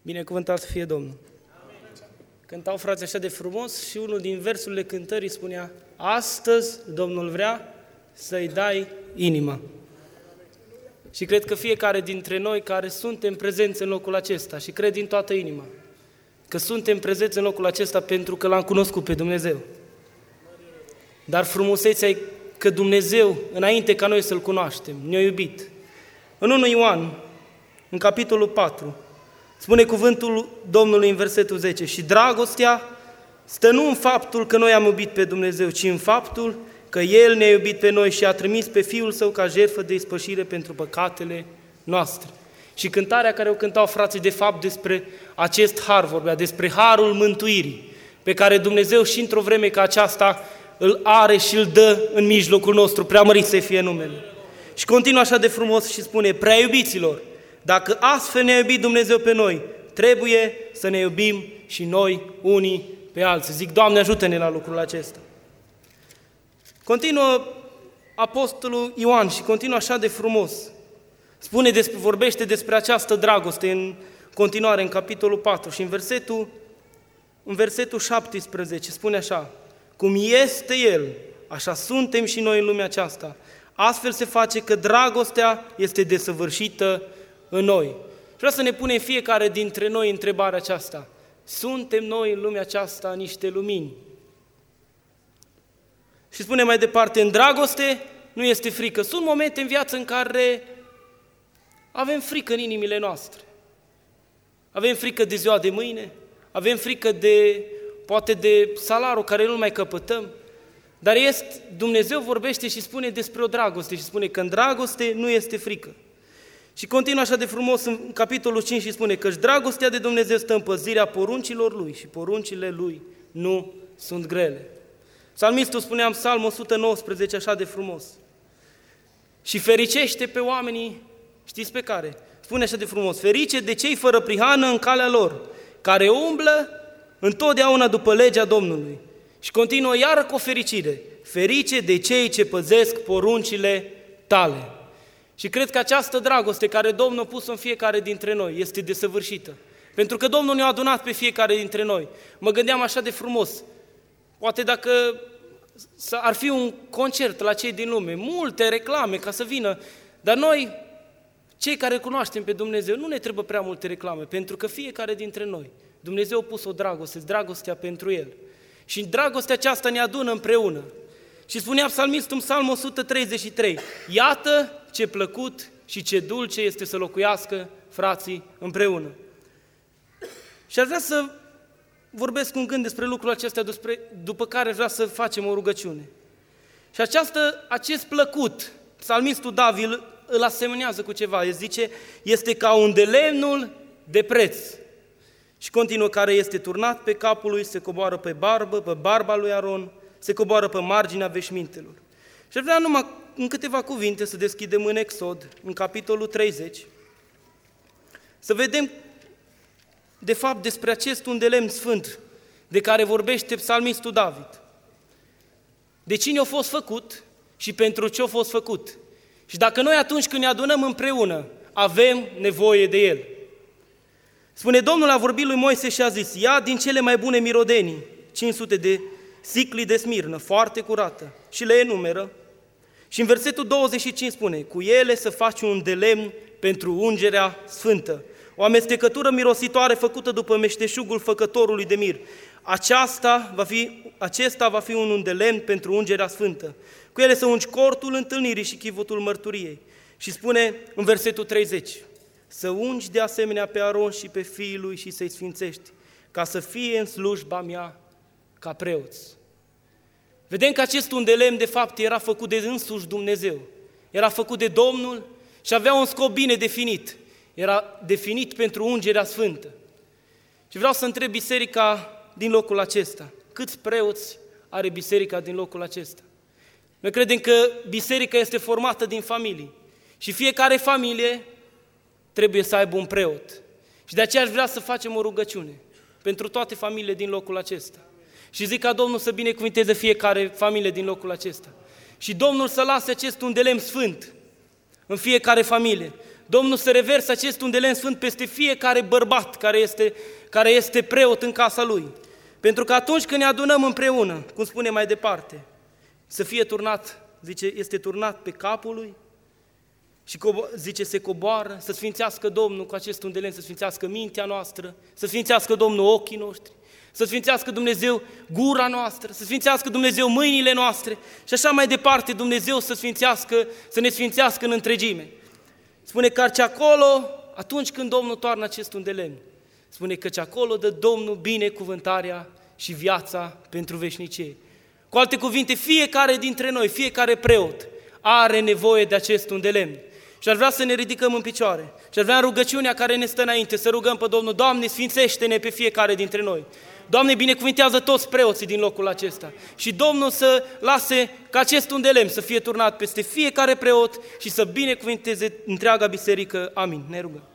Binecuvântat să fie Domnul! Cântau frații așa de frumos și unul din versurile cântării spunea: astăzi Domnul vrea să-i dai inima. Și cred că fiecare dintre noi care suntem prezenți în locul acesta, și cred din toată inima că suntem prezenți în locul acesta pentru că L-am cunoscut pe Dumnezeu. Dar frumusețea e că Dumnezeu, înainte ca noi să-L cunoaștem, ne-a iubit. În 1 Ioan, în capitolul 4, spune cuvântul Domnului în versetul 10: și dragostea stă nu în faptul că noi am iubit pe Dumnezeu, ci în faptul că El ne-a iubit pe noi și a trimis pe Fiul Său ca jertfă de ispășire pentru păcatele noastre. Și cântarea care o cântau frații, de fapt, despre acest har vorbea, despre harul mântuirii, pe care Dumnezeu și într-o vreme ca aceasta îl are și îl dă în mijlocul nostru, preamărit să fie numele. Și continuă așa de frumos și spune: prea iubiților, dacă astfel ne-a iubit Dumnezeu pe noi, trebuie să ne iubim și noi unii pe alții. Zic, Doamne, ajută-ne la lucrul acesta. Continuă apostolul Ioan și continuă așa de frumos. Vorbește despre această dragoste în continuare, în capitolul 4 și în versetul 17 spune așa: cum este El, așa suntem și noi în lumea aceasta. Astfel se face că dragostea este desăvârșită în noi. Și vreau să ne punem fiecare dintre noi întrebarea aceasta: suntem noi în lumea aceasta niște lumini? Și spune mai departe: în dragoste nu este frică. Sunt momente în viață în care avem frică în inimile noastre. Avem frică de ziua de mâine, avem frică poate de salarul care nu mai căpătăm, dar Dumnezeu vorbește și spune despre o dragoste și spune că în dragoste nu este frică. Și continuă așa de frumos în capitolul 5 și spune că dragostea de Dumnezeu stă în păzirea poruncilor Lui și poruncile Lui nu sunt grele. Psalmistul spunea în Psalmul 119 așa de frumos: și fericește pe oamenii, știți pe care? Spune așa de frumos: ferice de cei fără prihană în calea lor, care umblă întotdeauna după legea Domnului. Și continuă iară cu o fericire: ferice de cei ce păzesc poruncile tale. Și cred că această dragoste care Domnul a pus în fiecare dintre noi este desăvârșită. Pentru că Domnul ne-a adunat pe fiecare dintre noi. Mă gândeam așa de frumos: poate dacă ar fi un concert la cei din lume, multe reclame ca să vină, dar noi, cei care cunoaștem pe Dumnezeu, nu ne trebuie prea multe reclame, pentru că fiecare dintre noi, Dumnezeu a pus o dragoste, dragostea pentru El. Și dragostea aceasta ne adună împreună. Și spunea psalmistul în Psalmul 133: iată ce plăcut și ce dulce este să locuiască frații împreună. Și aș vrea să vorbesc un gând despre lucrul acesta, după care vreau să facem o rugăciune. Și acest plăcut, psalmistul David îl asemănează cu ceva. El zice: este ca un de lemnul de preț. Și continuă: care este turnat pe capul lui, se coboară pe barba lui Aron, se coboară pe marginea veșmintelor. Și vreau numai în câteva cuvinte să deschidem în Exod, în capitolul 30, să vedem de fapt despre acest un de lemn sfânt de care vorbește psalmistul David. De cine a fost făcut și pentru ce a fost făcut. Și dacă noi atunci când ne adunăm împreună avem nevoie de el. Spune: Domnul a vorbit lui Moise și a zis: ia din cele mai bune mirodenii 500 de sicli de smirnă, foarte curată, și le enumeră. Și în versetul 25 spune: cu ele să faci un de lemn pentru ungerea sfântă, o amestecătură mirositoare făcută după meșteșugul făcătorului de mir. Acesta va fi un de lemn pentru ungerea sfântă. Cu ele să ungi cortul întâlnirii și chivotul mărturiei. Și spune în versetul 30: să ungi de asemenea pe Aron și pe fiii lui și să-i sfințești, ca să fie în slujba mea ca preoți. Vedem că acest un de lemn de fapt era făcut de însuși Dumnezeu. Era făcut de Domnul și avea un scop bine definit. Era definit pentru ungerea sfântă. Și vreau să întreb biserica din locul acesta: câți preoți are biserica din locul acesta? Noi credem că biserica este formată din familii și fiecare familie trebuie să aibă un preot. Și de aceea aș vrea să facem o rugăciune pentru toate familiile din locul acesta. Și zic ca Domnul să binecuvânteze fiecare familie din locul acesta. Și Domnul să lase acest un de lemn sfânt în fiecare familie. Domnul să reverse acest undelemn sfânt peste fiecare bărbat care este preot în casa lui. Pentru că atunci când ne adunăm împreună, cum spune mai departe, să fie turnat, zice, este turnat pe capul lui și zice, se coboară, să sfințească Domnul cu acest undelemn, să sfințească mintea noastră, să sfințească Domnul ochii noștri, să sfințească Dumnezeu gura noastră, să sfințească Dumnezeu mâinile noastre și așa mai departe Dumnezeu să ne sfințească în întregime. Spune că acolo, atunci când Domnul toarnă acest undelemn, spune că acolo dă Domnul binecuvântarea și viața pentru veșnicie. Cu alte cuvinte, fiecare dintre noi, fiecare preot are nevoie de acest undelemn. Și ar vrea să ne ridicăm în picioare. Și ar vrea în rugăciunea care ne stă înainte să rugăm pe Domnul, Doamne, sfințește-ne pe fiecare dintre noi. Doamne, binecuvintează toți preoții din locul acesta. Și Domnul să lase ca acest undelemn să fie turnat peste fiecare preot și să binecuvinteze întreaga biserică. Amin. Ne rugăm.